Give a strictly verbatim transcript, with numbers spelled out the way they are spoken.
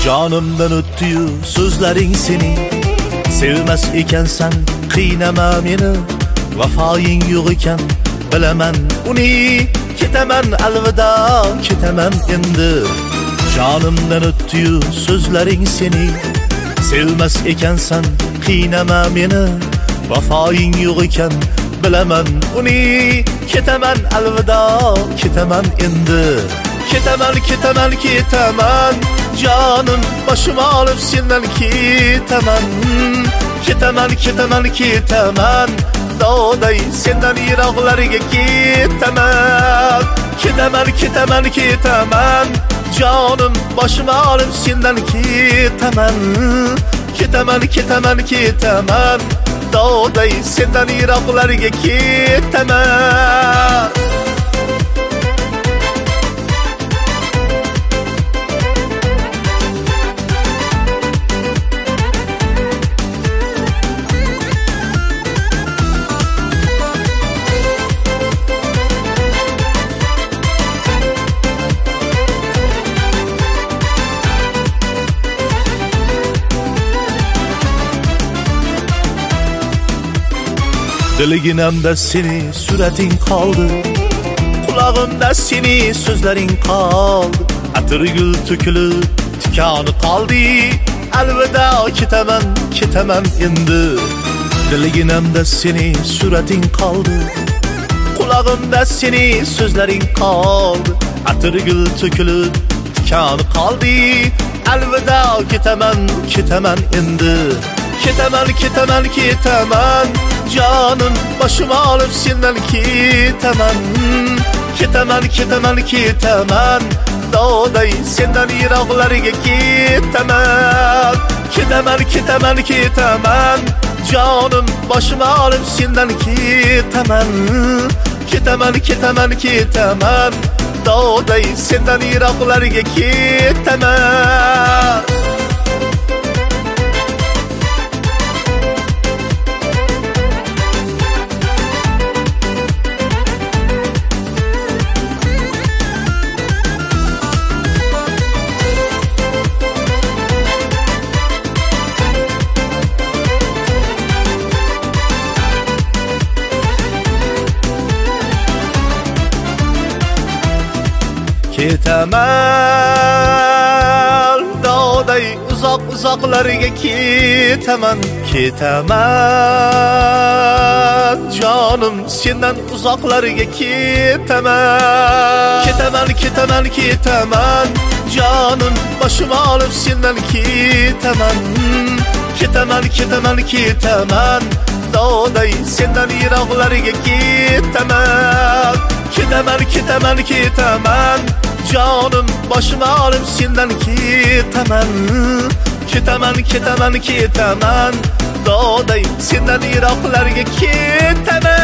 Canımdan o'tdi-yu so'zlaring seni. Sevmas ekansan qiynama meni. Vafoying yo'q ekan bilaman uni. Ketaman alvida, ketaman endi. Canımdan o'tdi-yu so'zlaring seni. Sevmas ekansan qiynama meni. Vafoying yo'q ekan bilaman uni. Ketaman alvida, ketaman endi. Ketaman, ketaman, ketaman. Canım başıma alıp senden ketaman. Ketaman, ketaman, ketaman. Dağday senden yiroqlarga ketaman. Ketaman, ketaman, ketaman. Canım başıma alıp senden ketaman. Ketaman, ketaman, ketaman. Dağday senden yiroqlarga ketaman. Diliginamda seni surating qoldi. Qulog'imda seni so'zlaring qoldi. Atirgul to'kilib tikoni qoldi. Alvida ketaman, ketaman endi. Diliginamda seni surating qoldi. Qulog'imda seni so'zlaring qoldi. Atirgul to'kilib tikoni qoldi. Alvida ketaman, ketaman endi. Ketaman, ketaman, ketaman. Canım başıma alıp senden ketaman. Ketaman, ketaman, ketaman. Dağday senden yiroqlarga ketaman. Ketaman, ketaman, ketaman. Canım başıma alıp senden ketaman. Ketaman, ketaman, ketaman. Dağday senden yiroqlarga ketaman. Ketaman, dağday uzoq uzoqlarga ketaman. Ketaman, canım senden uzoqlarga ketaman. Ketaman, ketaman, ketaman. Canım başıma alıp senden ketaman. Ketaman, ketaman, ketaman. Dağday senden yiroqlarga ketaman. Ketaman, ketaman, ketaman. Canım başıma alıp senden ketaman. Ketaman, ketaman, ketaman. Dağday senden yiroqlarga ketaman.